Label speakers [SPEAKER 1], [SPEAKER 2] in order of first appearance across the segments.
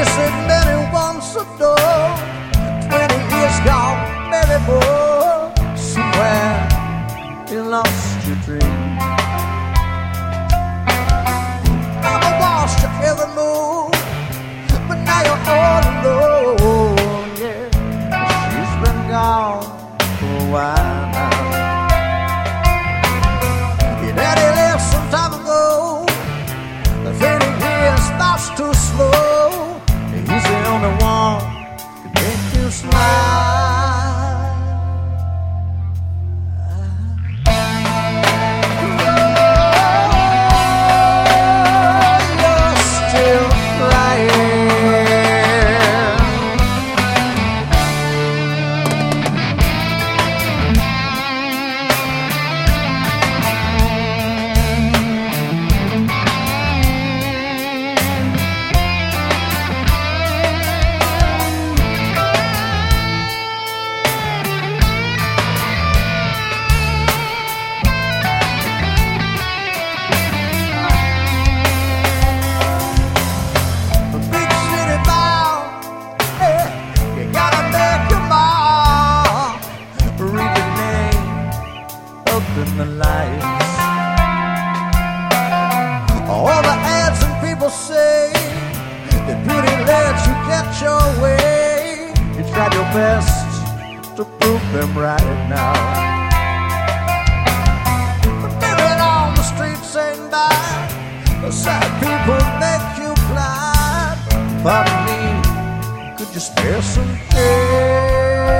[SPEAKER 1] said many once adored, 20 years gone, maybe more. Somewhere you lost your dream. Mama watched your every move, but now you're all alone. Yeah, she's been gone for a while now. Your daddy left some time ago. The 30 years passed too slow. He's the only one who can make you smile. You're still crying. In the lights, all the ads and people say that beauty lets you get your way. You tried your best to prove them right now, but living on the streets ain't bad. The sad people make you blind. Pardon me, could you spare some change?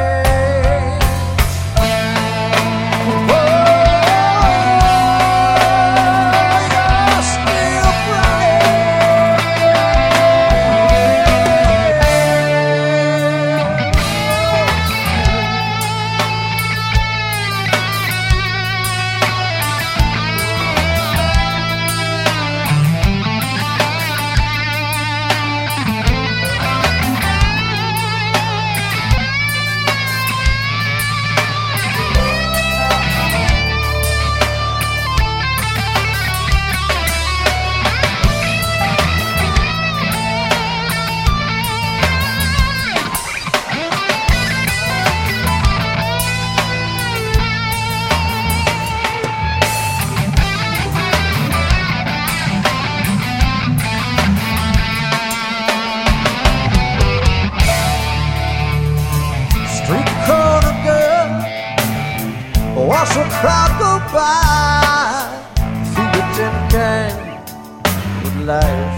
[SPEAKER 1] Watch the crowd go by, feed the tin can with life.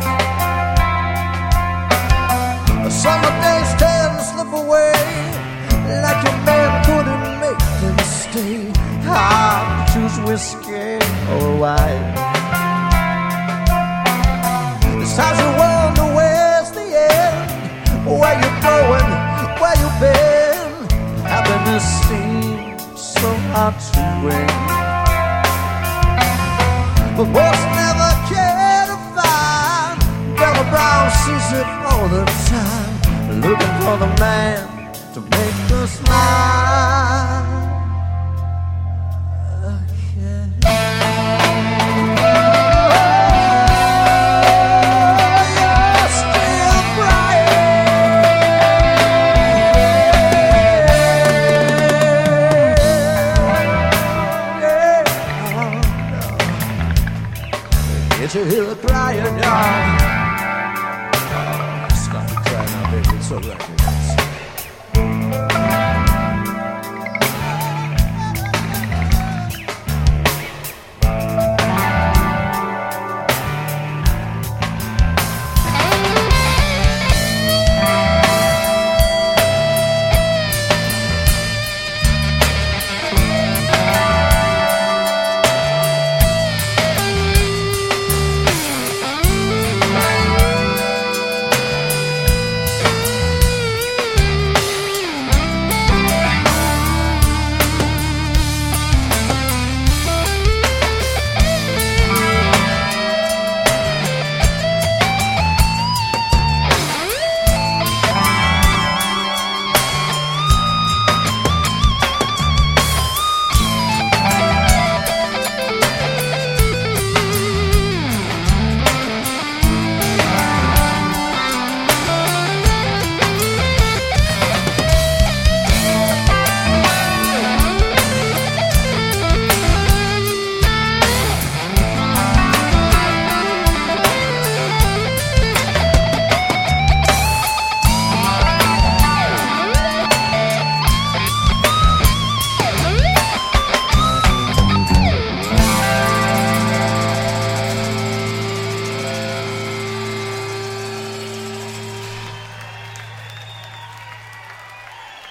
[SPEAKER 1] The summer days tend to slip away, like your man couldn't make them stay. Hard to choose whiskey or a wife. It's times you wonder where's the end, where you going, where you been. Happiness seems so hard to win, but boys never care to find. Brother Brown sees it all the time, looking for the man to make her smile. Did you hear the crying, y'all? Oh, stop crying now, baby. It's all right.